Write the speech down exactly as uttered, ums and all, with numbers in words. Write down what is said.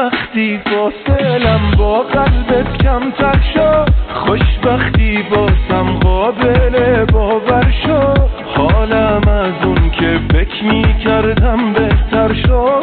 وقتی فاصلم با قلبت کمتر شد، خوشبختی بازم قابل باور شد، حالم از اون که فکر می کردم بهتر شد.